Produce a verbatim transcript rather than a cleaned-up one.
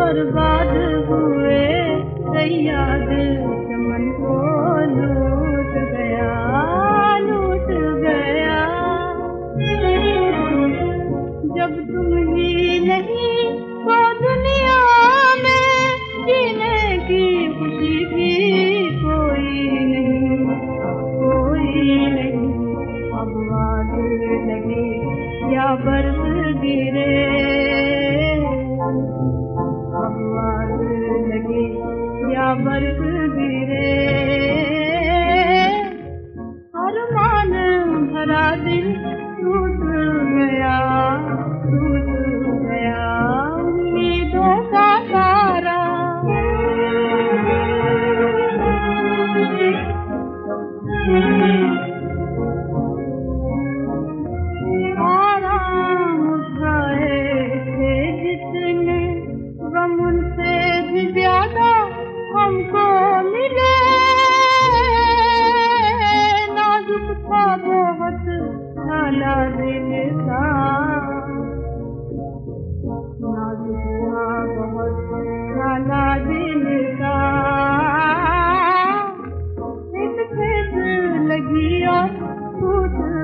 बर्बाद हुए सयाद चमन को लूट गया, लूट गया। जब तुम ही नहीं तो दुनिया में जीने की खुशी भी कोई नहीं, कोई नहीं। अब आग लगे या बर्फ गिरे, अब आग लगे या बर्फ गिरे, अरमान भरा दिल टूट गया, टूट गया उम्मीदों का तारा। आराम उठाए थे जितने गम उनसे भी ज्यादा हमको मिले, नाजुक था बहुत काला दिल था, नाजुक था बहुत काला दिल था। एक ठेस लगी और टूट